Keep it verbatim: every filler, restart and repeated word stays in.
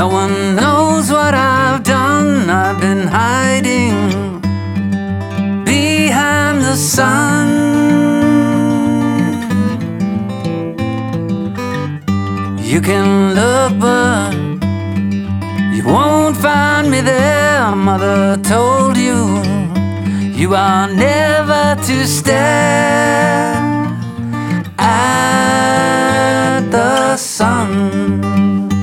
No one knows what I've done. I've been hiding behind the sun. You can look, but you won't find me there. Mother told you you are never to stare at the sun.